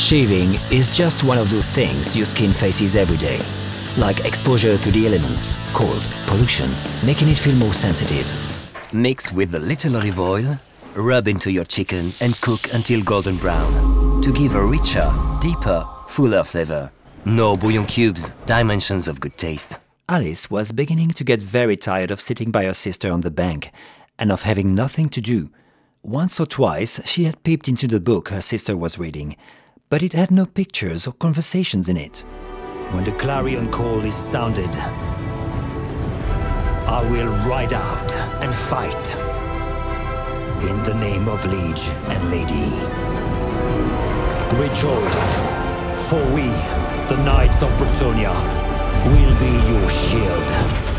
Shaving is just one of those things your skin faces every day, like exposure to the elements, cold, pollution, making it feel more sensitive. Mix with a little olive oil, rub into your chicken and cook until golden brown to give a richer, deeper, fuller flavor. No bouillon cubes, dimensions of good taste. Alice was beginning to get very tired of sitting by her sister on the bank and of having nothing to do. Once or twice she had peeped into the book her sister was reading, but it had no pictures or conversations in it. When the clarion call is sounded, I will ride out and fight in the name of liege and lady. Rejoice, for we, the Knights of Bretonnia, will be your shield.